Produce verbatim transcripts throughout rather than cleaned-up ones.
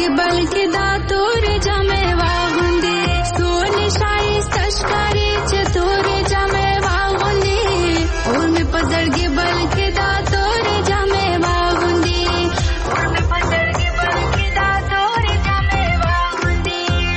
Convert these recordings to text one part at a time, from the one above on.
बल्कि दातूर जमे वागुंदी सोनी शाही तशकारी चतुर जमे वागुंदी और में पजड़गी बल्कि दातूर जमे वागुंदी और में पजड़गी बल्कि दातूर जमे वागुंदी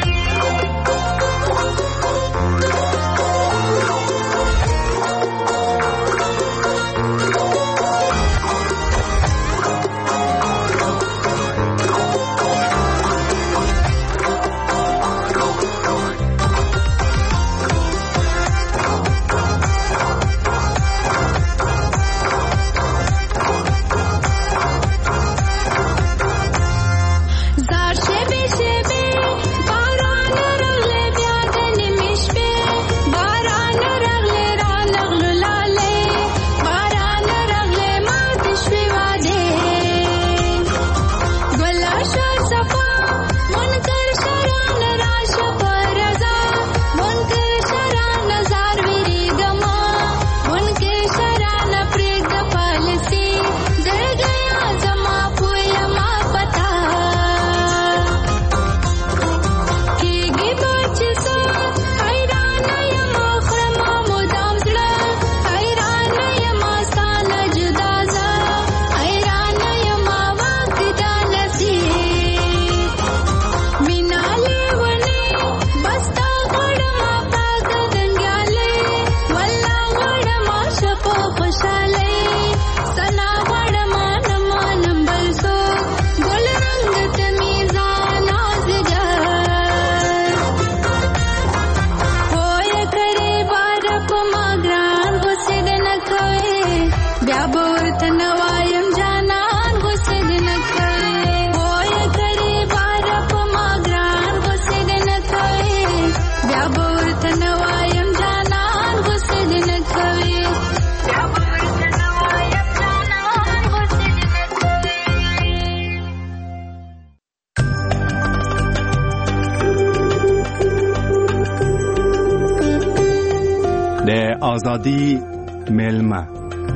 آزادی میلمه.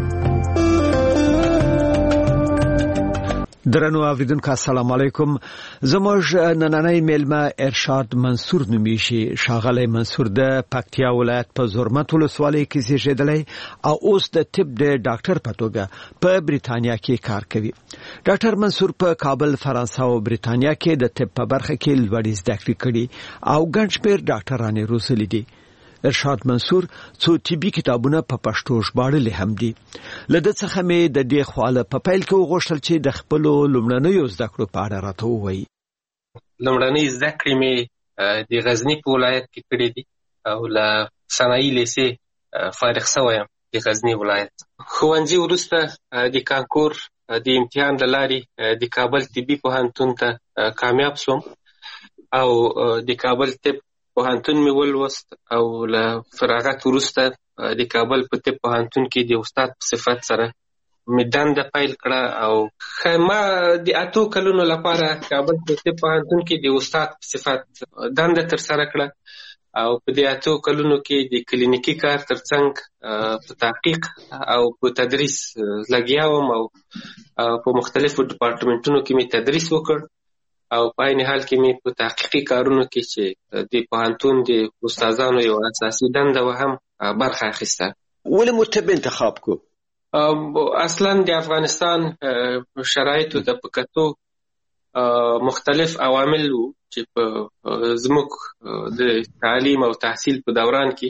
درنو اوریدونکو السلام علیکم. زموږ نننۍ میلمه ارشاد منصور نومیږي. ښاغلی منصور د پکتیا ولایت په زرمت ولسوالۍ کې زیږېدلی او اوس د طب د ډاکټر په توګه په بریتانیا کې کار کوي. ډاکټر منصور په کابل، فرانسه او بریتانیا کې د طب په برخه کې لوړې زده کړې کړي او ګڼ شمېر ډاکټرانې روزلي دي. ارشاد منصور څو طبي کتابونه په پښتو ژباړلي هم دي. له ده څخه مې د دې خواله په پیل کې وغوښتل چې د خپلو لومړنیو زده کړو په اړه راته ووایي. لومړنۍ زده کړې مې د غزني په ولایت کې کړې دي او له صنایي لیسې فارغ شوی یم د غزني ولایت. ښوونځي وروسته د کانکور د امتحان له لارې د کابل طبي پوهنتون ته کامیاب شوم او د کابل طب پوهنتون مې ولوست او له فراغت وروسته د کابل په طب پوهنتون کې د استاد په صفت سره مې دنده پیل کړه او ما د اتو کلونو لپاره کابل په طب پوهنتون کې د استاد په صفت دنده ترسره کړه او په دې اتو کلونو کې د کلینیکي کار ترڅنګ په تحقیق او په تدریس لګیا وم او په مختلفو ډپارټمنټونو کې مې تدریس وکړ او په عین حال کې مې په تحقیقي کارونو کې چې د پوهنتون د استادانو یو اساسي دنده و هم برخه اخیسته. ولې مو طب انتخاب کو؟ اصلا د افغانستان شرایطو ته په کتو مختلف عوامل وو چې په زموږ د تعلیم او تحصیل په دوران کې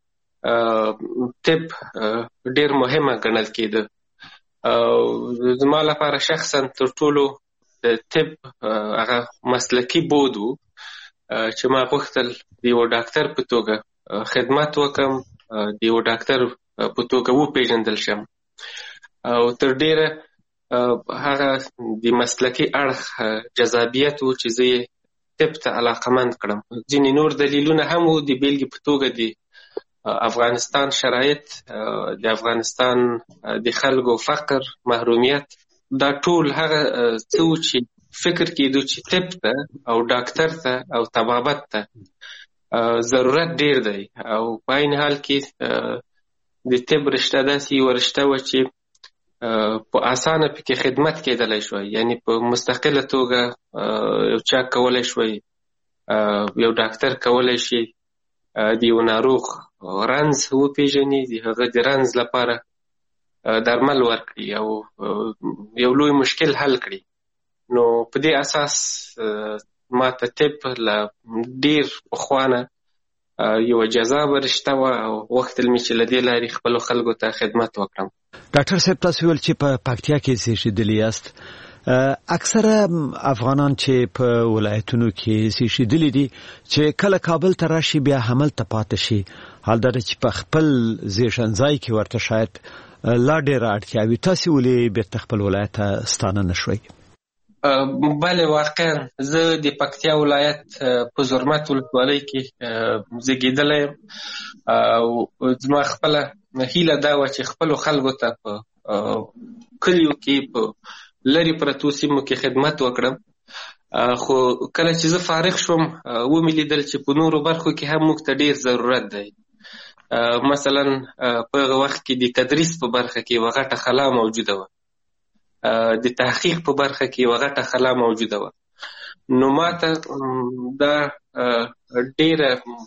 طب ډېر مهمه ګڼل کېده. زما لپاره شخصا تر ټولو د طب هغه مسلکي بود و چې ما غوښتل د یو ډاکټر په توګه خدمت وکړم، د یو ډاکټر په توګه وپېژندل شم او تر ډېره هغه د مسلکي اړخ جذابیت و چې زه یې طب ته علاقمند کړم. ځینې نور دلیلونه هم و، د بېلګې په توګه د افغانستان شرایط، د افغانستان د خلکو فقر، محرومیت، دا ټول هغه څه و چې فکر کېدو چې طب ته او ډاکټر ته او طبابت ته ضرورت ډېر دی او په عین حال کې د طب رشته داسې یوه رشته وه چې په اسانه پکې خدمت کېدلی شوی، یعنی په مستقله توګه یو چا کولی شوی، یو ډاکټر کولی شي د یو ناروغ رنځ وپېژني، د هغه د رنځ لپاره درمل ورکړي او یو لوی مشکل حل کړي. نو په دې اساس ما ته طب له ډېر پخوا نه یوه جذابه رشته وه او غوښتل مې چې له دې لارې خپلو خلکو ته خدمت وکړم. ډاکټر صاحب، تاسو ویل چې په پکتیا کې زیږېدلي یاست. اکثره افغانان چې په ولایتونو کې زیږېدلي دي چې کله کابل ته راشي بیا هملته پاتې شي، حال دا چې په خپل زیږنځای کې ورته شاید لا ډېره اړتیا وي. تاسې ولې بیرته خپل ولایت ته ستانه نه شوئ؟ بله، واقعا زه د پکتیا ولایت په زرمت ولسوالۍ کې زیږېدلی یم او زما خپله هیله دا وه چې خپلو خلکو ته په کلیو کې په لرې پرتو سیمو کې خدمت وکړم. خو کله چې زه فارغ شوم ومې لیدل چې په نورو برخو کې هم موږ ته ډېر ضرورت دی. مثلا په هغه وخت کې د تدریس په برخه کې یوه غټه خلا موجوده وه، د تحقیق په برخه کې یوه غټه خلا موجوده وه. نو ما ته دا ډېره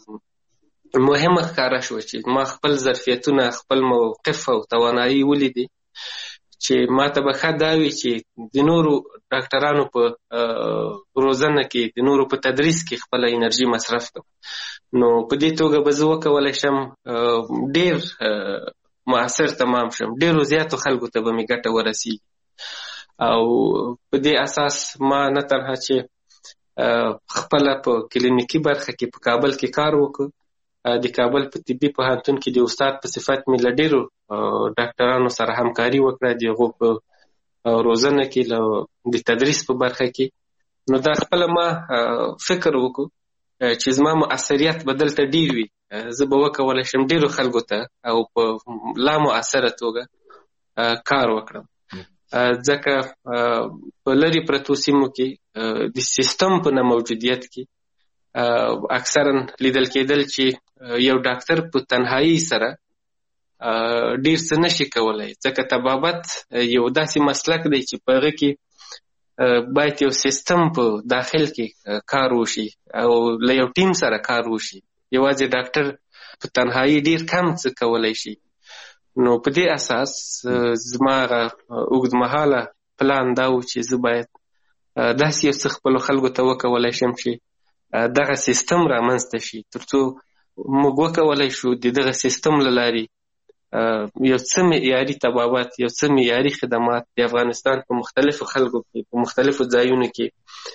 مهمه ښکاره شوه چې ما خپل ظرفیتونه، خپل موقف او توانایي ولیدې چې ما ته به ښه دا وي چې د نورو ډاکټرانو په روزنه کې، د نورو په تدریس کې خپله انرژي مصرف کړم. نو په دې توګه به زه وکولی شم ډېر مؤثر تمام شم، ډېرو زیاتو خلکو ته به مې ګټه ورسیږي. او په دې اساس ما نه تنها چې خپله په کلینیکي برخه کې په کابل کې کار وکړ، د کابل په طبي پوهنتون کې د استاد په صفت مې له ډېرو ډاکټرانو سره همکاري وکړه، د هغو په روزنه کې، له د تدریس په برخه کې. نو دا خپله ما فکر وکړو چې زما مؤثریت به دلته ډېر وي، زه به وکولی شم ډېرو خلکو ته او په لا مؤثره توګه کار وکړم. ځکه په لرې پرتو سیمو کې د سیستم په نه موجودیت کې اکثرا لیدل کېدل چې یو ډاکټر په تنهایی سره ډېر څه نشي کولی، ځکه طبابت یو داسې مسلک دی چې په هغه کې باید یو سیستم په داخل کې کار وشي او له یو ټیم سره کار وشي. یوازې ډاکټر په تنهایی ډېر کم څه کولی شي. نو په دې اساس زما هغه اوږدمهاله پلان دا و چې زه باید داسې یو څه خپلو خلکو ته وکولی شم چې دغه سیستم رامنځته شي، تر څو موږ وکولی شو د دغه سیستم له لارې یو څه معیاري طبابت، یو څه معیاري خدمات د افغانستان په مختلفو خلکو کې، په مختلفو ځایونو کې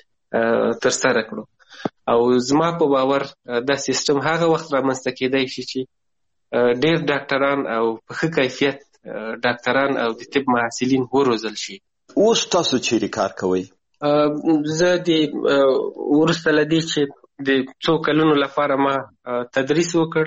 ترسره کړو. او زما په باور دا سیستم هغه وخت رامنځته کېدی شي چې ډېر ډاکټران او په ښه کیفیت ډاکټران او د طب محصلین وروزل شي. اوس تاسو چیرې کار کوئ؟ زه د وروسته له دې چې د څو کلونو لپاره ما تدریس وکړ،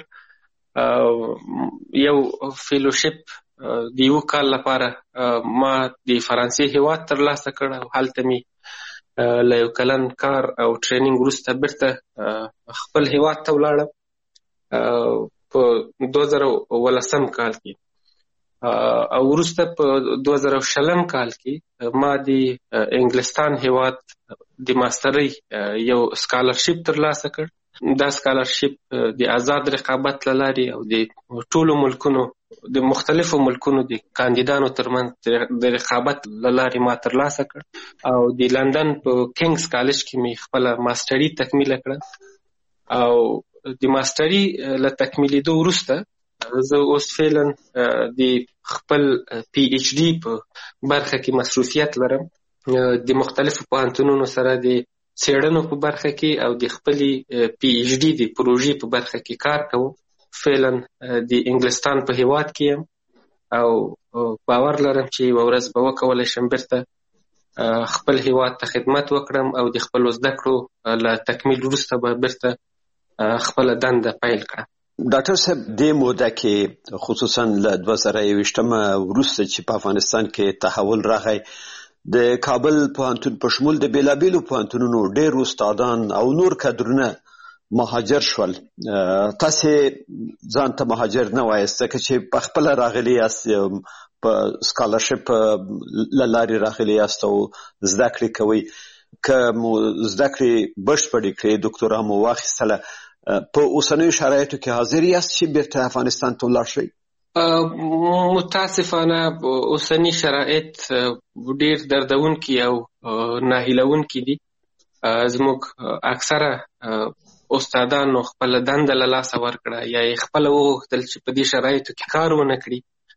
یو فیلوشپ د یو کال لپاره ما د فرانسې هیواد ترلاسه کړ او هلته مې له یو کلن کار او ټریننګ وروسته بیرته خپل هیواد ته ولاړم په دوه زره ولسم کال کې. او وروسته په دوه زره شلم کال کې ما د انګلستان هیواد د ماسترۍ یو سکالرشپ ترلاسه کړ. دا سکالرشپ د آزاد رقابت له لارې او د ټولو ملکونو، د مختلفو ملکونو د کاندیدانو ترمنځ د رقابت له لارې ما ترلاسه کړ او د لندن په کینګز کالج کې مې خپله ماستري تکمیله کړه. او د ماستري له تکمیلېدو وروسته زه اوس فعلا د خپل پی ایچ ډي په برخه کې مصروفیت لرم، د مختلفو پوهنتونونو سره د څېړنو په برخه کې او د خپلې پی ایچ ډي د پروژې په برخه کې کار کوم. فعلا د انګلستان په هیواد کې یم او باور لرم چې یوه ورځ به وکولی شم بیرته خپل هیواد ته خدمت وکړم او د خپلو زده کړو له تکمیل وروسته به بیرته خپله دنده پیل کړم. ډاکټر صاحب، دې موده کې خصوصا له دوه زره یوویشتمه وروسته چې په افغانستان کې تحول راغی، د کابل پوهنتون په شمول د بیلابیلو پوهنتونونو ډېر استادان او نور کادرونه مهاجر شول. تاسې ځان ته مهاجر نه وایاست ځکه چې په خپله راغلي یاست، په سکالرشپ لاري راغلي یاست او زده کړې کوي که مو زده کړې بشپړې کړې ډاکټرا مو واخیستله په اوسنیو شرایطو کې حاضر یاست چې بیرته افغانستان ته ولاړ شئ؟ متاسفانه اوسنی شرایط ډیر دردونکي او ناهیلونکي دي. زموږ اکثره استادانو خپل دنده له لاسه ورکړه یا یې خپله وغوښتل چې په دې شرایطو کې کار ونه کړي،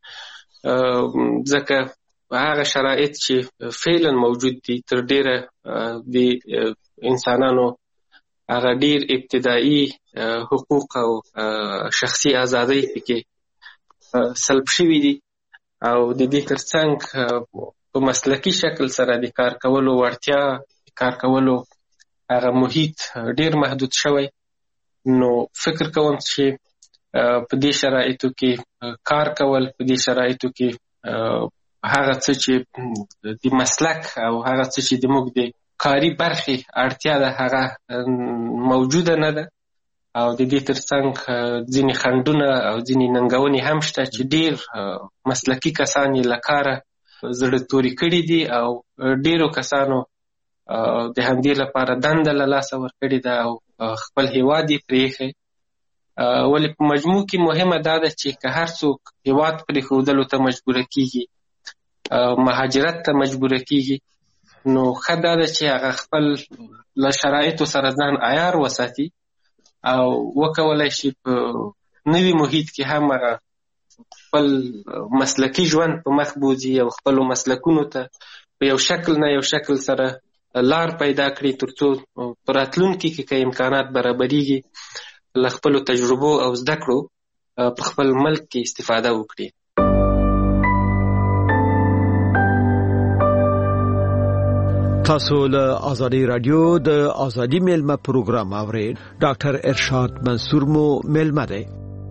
ځکه هغه شرایط چې فعلا موجود دي تر ډیره د انسانانو هغه ډیر ابتدایي حقوق او شخصي ازادۍ پکې سلب شوي دي او د دې ترڅنګ په مسلکي شکل سره د کار کولو وړتیا، کار کولو هغه محیط ډیر محدود شوی. نو فکر کوم چې په دې شرایطو کې کار کول، په دې شرایطو کې هغه څه چې د مسلک او هغه څه چې د موږ د کاري برخې اړتیا ده هغه موجوده نه ده او د دې ترڅنګ ځینې خنډونه او ځینې ننګونې هم شته چې ډیر مسلکي کسان یې له کاره زړه توري کړي دي او ډیرو کسانو د همدې لپاره دنده له لاسه ورکړې ده او خپل هیواد یې پرېښی. ولې په مجموع کې مهمه دا ده چې که هر څوک هیواد پرېښودلو ته مجبوره کېږي، مهاجرت ته مجبوره کېږي، نو ښه دا ده چې هغه خپل له شرایطو سره ځان عیار وساتي او وکولی شي په نوي محیط کې هم هغه خپل مسلکي ژوند په مخ بوځي او خپلو مسلکونو ته په یو شکل نه یو شکل سره لار پیدا کړي تر څو په راتلونکي کې که امکانات برابریږي له خپلو تجربو او زده کړو په خپل ملک کې استفاده وکړي. تاسو له آزادی رادیو د آزادی میلمه پروګرام اورئ. ډاکټر ارشاد منصور مو میلمه دی.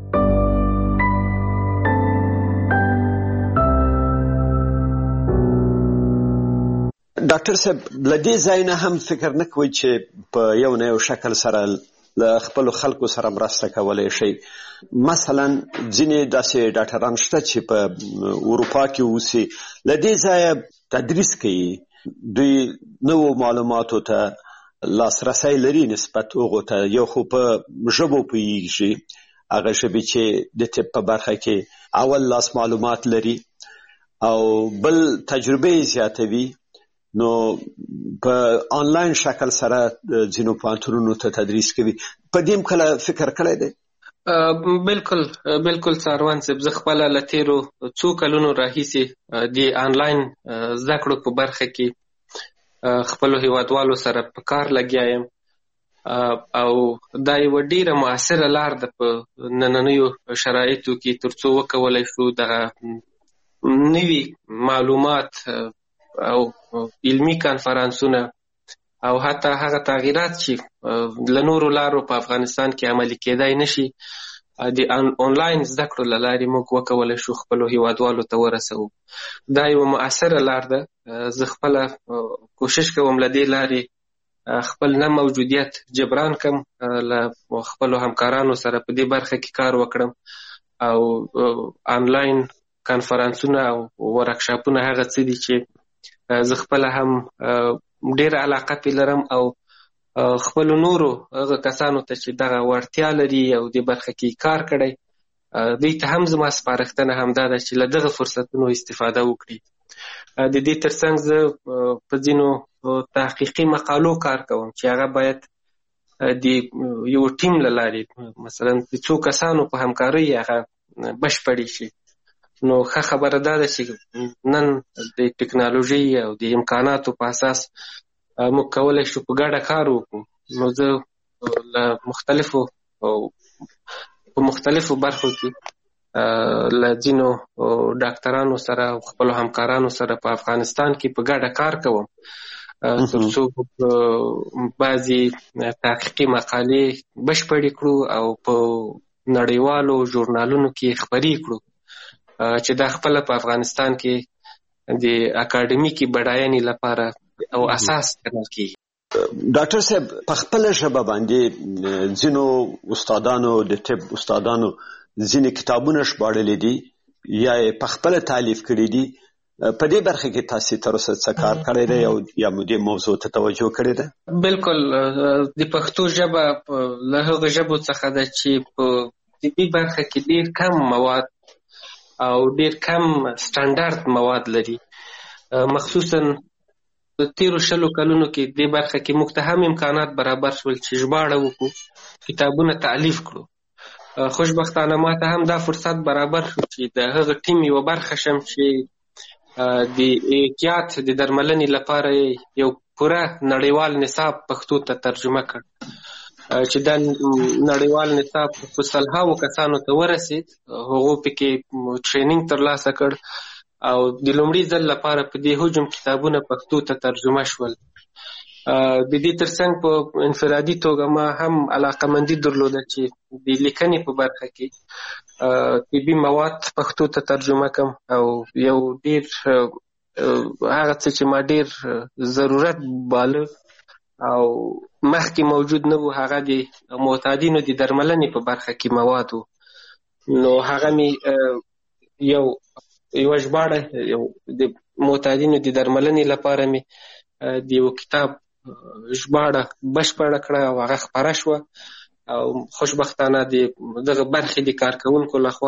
ډاکټر صاحب له دې ځای نه هم فکر نه کوئ چې په یو نه یو شکل سره له خپلو خلکو سره مرسته کولی شئ؟ مثلا ځینې داسې ډاکټران شته چې په اروپا کې اوسي، له دې ځایه تدریس کوي، دوی نوو معلوماتو ته لاسرسی لري نسبت هغو ته، یو خو په ژبو پوهېږي، هغه ژبې چې د طب په برخه کې اول لاس معلومات لري او بل تجربه زیاتوي، نو په آنلاین شکل سره ځینو پوهنتونونو ته تدریس کوي. په دې هم کله فکر کړی دی؟ بالکل بالکل څاروان صاحب، زه خپله له تېرو څو کلونو راهیسې د آنلاین زده کړو په برخه کې خپلو هیوادوالو سره په کار لګیا یم او دا یوه ډېره مؤثره لار ده په نننیو شرایطو کې تر څو وکولی شو دغه نوي معلومات او علمي کانفرانسونه او حتی هغه تغییرات چې له نورو لارو په افغانستان کې عملي کېدای نشي د آنلاین زده کړو له لارې موږ وکولی شو خپلو هیوادوالو ته ورسوو. دا یوه مؤثره لار ده. زه خپله کوشش کوم له دې لارې خپل نه موجودیت جبران کم، له خپلو همکارانو سره په دې برخه کې کار وکړم او آنلاین کانفرانسونه او ورکشاپونه هغه څه دي چې زه خپله هم ډېره علاقه پې لرم او خپلو نورو هغه کسانو ته چې دغه وړتیا لري او دې برخه کې کار کړی، دوی ته هم زما سپارښتنه همدا ده چې له دغه فرصتونو استفاده وکړي. د دې ترڅنګ زه په ځینو تحقیقي مقالو کار کوم چې هغه باید د یو ټیم له لارې مثلا د څو کسانو په همکارۍ هغه بشپړې شي. نو ښه خبره دا ده چې نن د ټکنالوژۍ او د امکاناتو په اساس موږ کولی شو په ګډه کار وکړو. نو زه له مختلفو په مختلفو برخو کې له ځینو ډاکټرانو سره او خپلو همکارانو سره په افغانستان کې په ګډه کار کوم تر څو بعضې تحقیقي مقالې بشپړې کړو او په نړیوالو ژورنالونو کې خپرې کړو چې دا خپله په افغانستان کې د اکاډمیکي بډاینې لپاره او اساس ګڼل کېږي. ډاکټر صاحب په خپله ژبه باندې ځینو استادانو د طب استادانو ځینې کتابونه ژباړلي دي، یا په خپل تالیف کړی دي، په دې برخه کې تاسو تر اوسه څه کار کړی دی او یا دې موضوع ته توجه کړې ده؟ بالکل د پښتو ژبه له هغو ژبو څخه ده چې په طبي برخه کې ډېر کم مواد او ډېر کم سټانډارد مواد لري. مخصوصا د تیرو شلو کلونو کې دې برخه کې موږ ته هم امکانات برابر شول چې ژباړه وکړو، کتابونه تالیف کړو. خوشبختانه ما ته هم دا فرصت برابر شو چې د هغه ټیم یوه برخه شم چې د احتیاط د درملنې لپاره یو پوره نړیوال نصاب پښتو ته ترجمه کړ، چې دا نړیوال نصاب په سلهاوو کسانو ته ورسید. هغو پکې ټریننګ ترلاسه کړ او د لومړي ځل لپاره په دې حجم کتابونه پښتو ته ترجمه شول. د دې ترڅنګ په انفرادي توګه ما هم علاقمندي درلوده چې د لیکنې په برخه کې طبي مواد پښتو ته ترجمه کړم او یو ډېر هغه څه چې ما ډېر ضرورت باله او مخکې موجود نه و، هغه د معتادینو د درملنې په برخه کې مواد و. نو هغه مې یو یوه ژباړه د معتادینو د درملنې لپاره مې د یو کتاب ژباړه بشپړه کړه او هغه خپره شوه او خوشبختانه د دغه برخې د کارکوونکو لخوا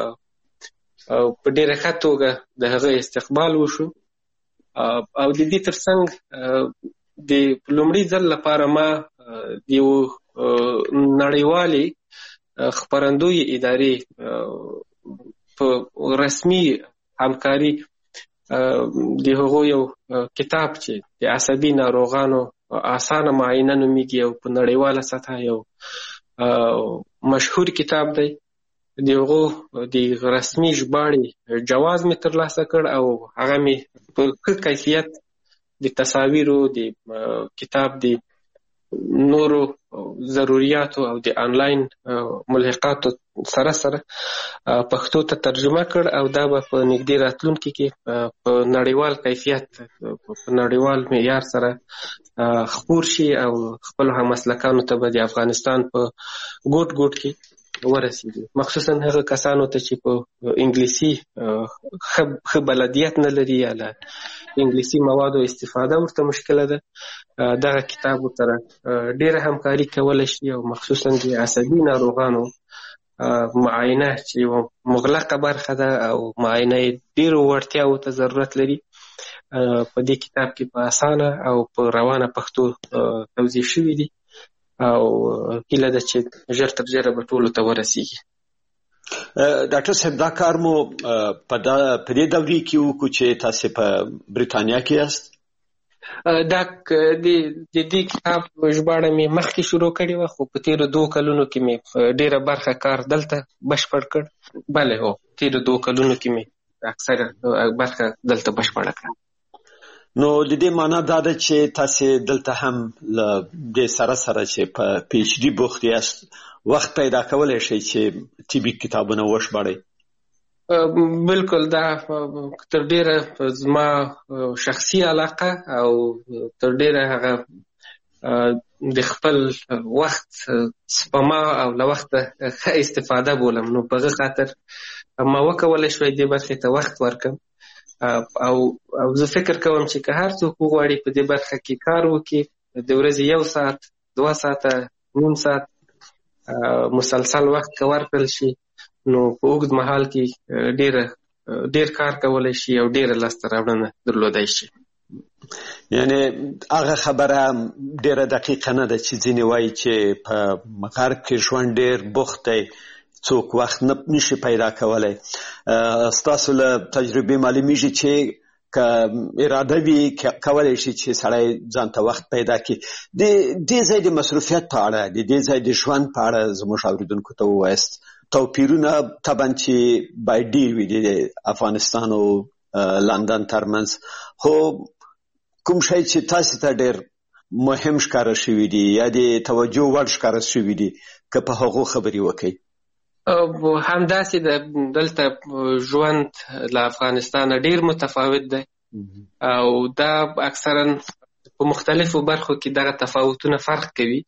په ډېره ښه توګه د هغه استقبال وشو. او د دې ترڅنګ د لومړي ځل لپاره ما د یو نړیوالې خپرندوی ادارې په رسمي همکاري د هغو یو کتاب چې د عصبي ناروغانو اسانه معاینه نومیږي او په نړیواله سطحه یو مشهور کتاب دی، د هغو د رسمي ژباړې جواز مې ترلاسه کړ او هغه مې په ښه کیفیت د تصاویرو د کتاب د نورو ضروریاتو او د آنلاین ملحقاتو سره سره پښتو ته ترجمه کړ او دا به په نږدې راتلونکي کې په نړیوال کیفیت په نړیوال معیار سره خپور شي او خپل همسلکانو ته به د افغانستان په ګوټ ګوټ کې ورسېږي، مخصوصا هغه کسانو ته چې په انګلیسي ښه بلدیت نه لري یا له انګلیسي موادو استفاده ورته مشکله ده. دغه کتاب سره ډېره همکاري کولی شي او مخصوصا د عصبي ناروغانو معاینه چې یوه مغلقه برخه ده او معاینه یې ډېرو وړتیاوو ته ضرورت لري، په دې کتاب کې په اسانه او په روانه پښتو توضیح شوي دي او هیله ده چې ژر تر ژره به ټولو ته ورسیږي. ډاکټر صاحب دا کار مو په دې دورې کې وکړو چې تاسو په بریتانیا کې یاست؟ دا د دې کتاب ژباړه مې مخکې شروع کړې وه خو په تېرو دوو کلونو کې مې ډېره برخه کار دلته بشپړ کړ. بله هو تېرو دوو کلونو کې مې اکثره برخه دلته بشپړه کړه. نو د دې معنا دا ده چې تاسو دلته هم له دې سره سره چې په پی ایچ ډي بوخت یاست وخت پیدا کولی شئ چې طبي کتابونه وژباړئ؟ بالکل دا تر ډېره زما شخصي علاقه او تر ډېره هغه د خپل وخت سپما او له وخته ښه استفاده بولم. نو په هغه خاطر ما وکولی شوی دې برخې ته وخت ورکړم او او زه فکر کوم چې که هر څوک وغواړي په دې برخه کې کار وکړي، د ورځې یو ساعت دوه ساعته نیم ساعت مسلسل وخت که ورکړل شي نو په اوږد مهال کې ډېره ډېر کار کولی شي او ډېره لاسته راوړنه درلودی شي. یعنی هغه خبره ډېره دقیقه نه ده چې ځینې وایي چې په غرب کې ژوند ډېر بوخت دی، څوک وخت نه نشي پیدا کولی. ستاسو له تجربې معلومیږي چې که اراده وي کولی شي چې سړی ځان ته وخت پیدا کړي. د دې ځای د مصروفیت په اړه، د دې ځای د ژوند په اړه زموږ اورېدونکو ته ووایاست. توپیرونه طبعا چې باید ډېر وي د افغانستان او لندن ترمنځ، خو کوم شی چې تاسو ته ډېر مهم ښکاره شوي دي یا د توجه وړ ښکاره شوي دي که په هغو خبرې وکړئ؟ همداسې د دلته ژوند له افغانستانه ډېر متفاوت دی او دا اکثرا په مختلفو برخو کې دغه تفاوتونه فرق کوي.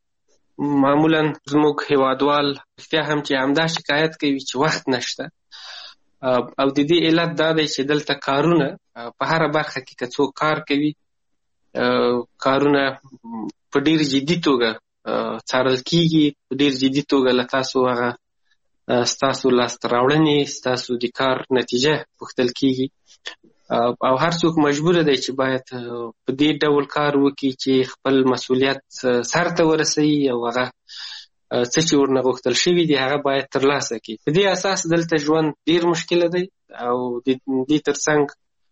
معمولا زموږ هیوادوال رښتیا هم چې همدا شکایت کوي چې وخت نشته او د دې علت دا دی چې دلته کارونه په هره برخه کې که څوک کار کوي کارونه په ډېر جدي توګه څارل کېږي، په ډېر جدي توګه له تاسو هغه ستاسو لاسته راوړنې، ستاسو د کار نتیجه پوښتل کېږي او هر څوک مجبوره دی چې باید په دې ډول کار وکړي چې خپل مسؤلیت سرته ورسوي او هغه څه چې ورنه غوښتل شوي دي هغه باید ترلاسه کړي. په دې اساس دلته ژوند ډېر مشکله دی او د دې ترڅنګ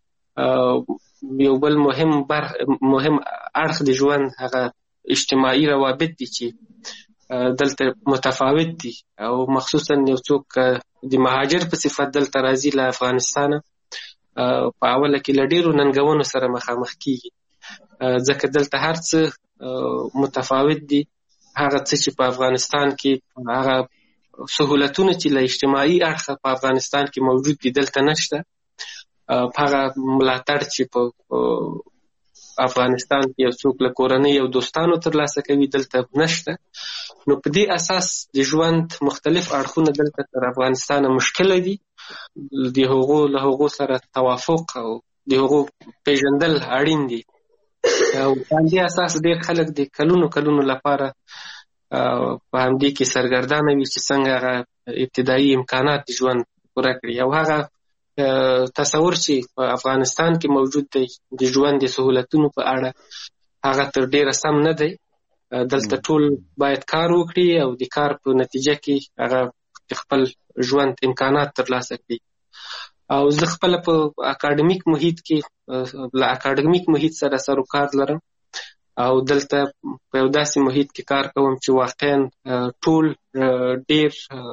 یو بل مهم برخ مهم اړخ د ژوند هغه اجتماعي روابط دي چې دلته متفاوت دي او مخصوصا یو څوک د مهاجر په صفت دلته راځي له افغانستانه په اوله کې له ډېرو ننګونو سره مخامخ کېږي، ځکه دلته هر څه متفاوت دي. هغه څه چې په افغانستان کې هغه سهولتونه چې له اجتماعي اړخه په افغانستان کې موجود دي دلته نشته، هغه ملاتړ چې په افغانستان کې یو څوک له کورنۍ او دوستانو ترلاسه کوي دلته نشته. نو په دې اساس د ژوند مختلف اړخونه دلته تر افغانستانه مشکله دي. د هغو له هغو سره توافق او د هغو پیژندل اړین دي او په همدې اساس ډېر خلک د کلونو کلونو لپاره په همدې کې سرګردانه وي چې څنګه هغه ابتدایي امکانات د ژوند پوره کړي. او هغه تصور چې په افغانستان کې موجود دی د ژوند د سهولتونو په اړه هغه تر ډېره سم نه دی. دلته ټول باید کار وکړي او د کار په نتیجه کې هغه خپل ژوند امکانات ترلاسه کړي. او زه خپله په اکاډمیک محیط کې له اکاډمیک محیط سره سر و کار لرم او دلته په یو داسې محیط کې کار کوم چې واقعا ټول ډېر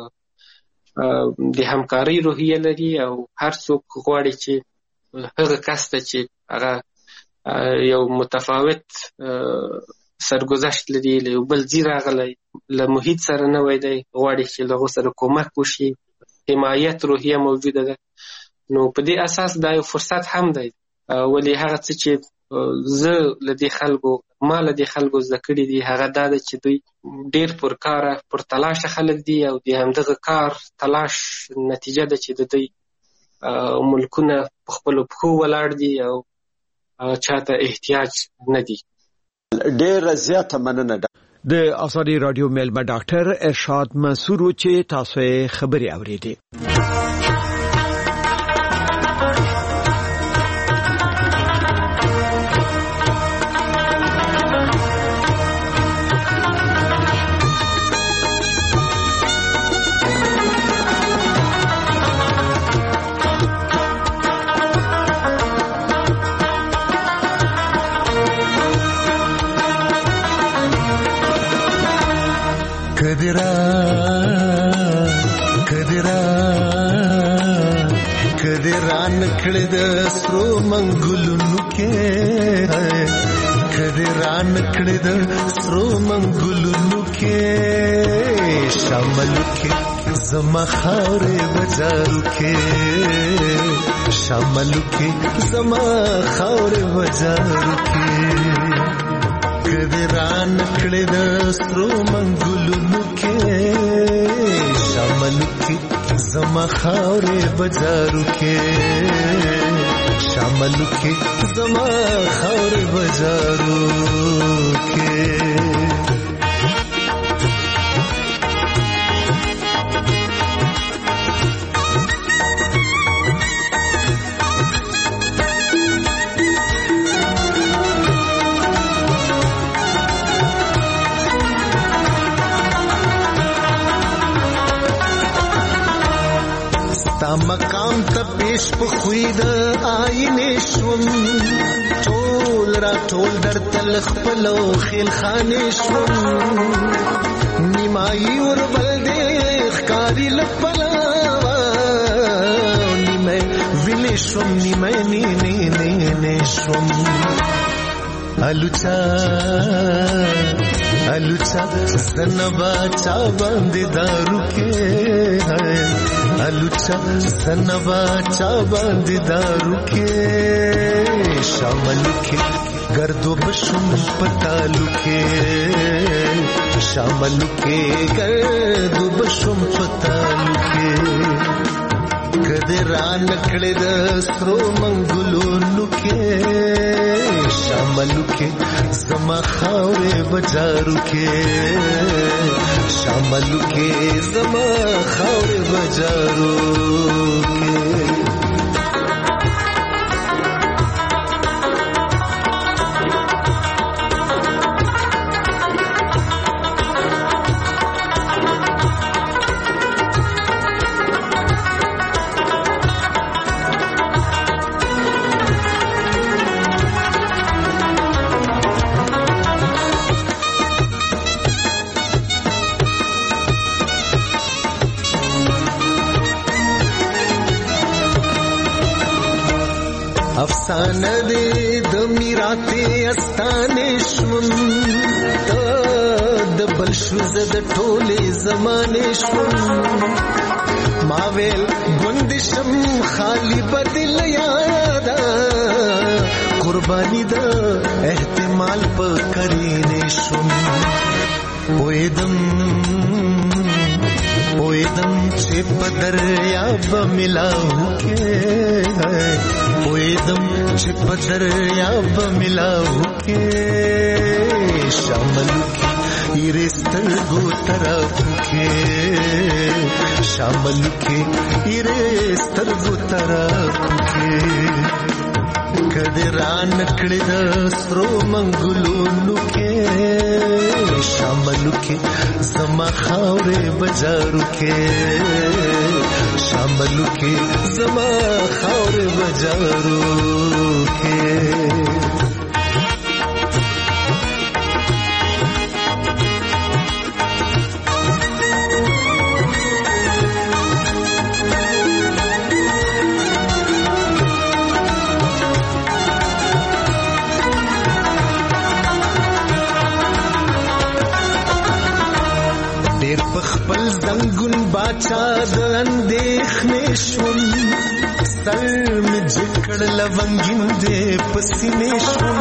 د همکارۍ روحیه لري او هر څوک غواړي چې هغه کس ته چې هغه یو متفاوت سرګذشت لري، له یو بل ځای راغلی، له محیط سره نوی دی، غواړي چې له هغو سره کومک وشي، حمایت روحیه موجوده ده. نو په دې اساس دا یو فرصت هم دی. ولې هغه څه چې زه له دې خلکو ما له دې خلکو زده کړي دي هغه دا ده چې دوی ډېر پرکاره پرتلاشه خلک دي او د همدغه کار تلاش نتیجه ده چې د دوی ملکونه په خپلو پښو ولاړ دي او چاته احتیاج نه دي. ډېره زیاته مننه. د آزادي رادیو میلمه ډاکټر ارشاد منصور چې تاسو یې خبري اورېدې. کدرا کدرا کدرا نکړه د سرو منګلونو کې، کدرا نکړه د سرو منګلونو کې، شامل کې زما خاورې بازارو کې، شامل کې زما خاورې بازارو کې، کدرا نکړه د سرو منګلونو کې، شامل کې زما خاورې بازارو کې، شامل کې زما خاورې بازارو کې. مقام ته پیش په خوید آینه شوم، ټول را ټول در تل خپلو خیل خانه شوم، نیمای ور بل دې ښکاری لپلا نیمه ویلې شوم، نیمه نی نی نی نی شوم. الوچا الوچا سنبا چا باندې دارو کې، الوچا سنبا چا باندې دارو کې، شامل کې گردو بشم پتالو کې، شامل کې گردو بشم پتالو کې، کدی را نکړې د سرو منګلونو کې شاملو کې زما خاورې بجارو کې شاملو کې زما خاورې بجارو کې افسانه دې د میراته استانې شوم د بل شو زه د ټولې زمانې شوم ما ویل ګوندشم خالی بدل یادا قرباني د احتمال په کرینې شوم وېدم وېدم چې په دریاب ملاو کې وېدم چې په دریاب ملاو کې شاملو کې ایرې سترګو طرف کې شاملو کې ایرې سترګو طرف کې کدی را نکړې د سرو منګلونو کې شاملو کې زما خاورې بجارو کې شاملو کې زما خاورې بجارو کې خپل زنګون باچا د اندېښنې شوم سر مې جکړ لونګین دې پسینې شوم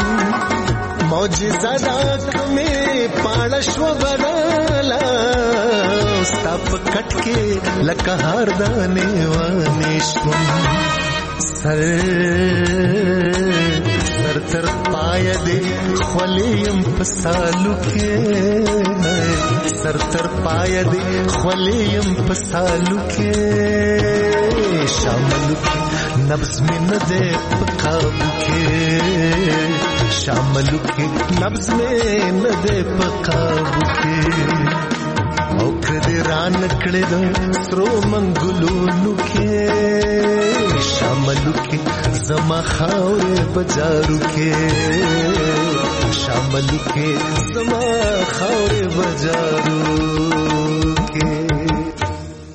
معجزه دا کمې پاړه شوه بدله ستا په کټ کې لکه هار دانې وانې شوم سر سر تر پایه دې خولې یم په سالو کې سر تر پایه دې خولې یم په سالو کې شاملو کې نبض مې نه دې په قابو کې شاملو کې نبض مې نه دې په قابو کې او کدی را نکړې د سرو منګلونو کې شاملو کې زما خاورې بجارو کې شاملو کې زما خاورې بجارو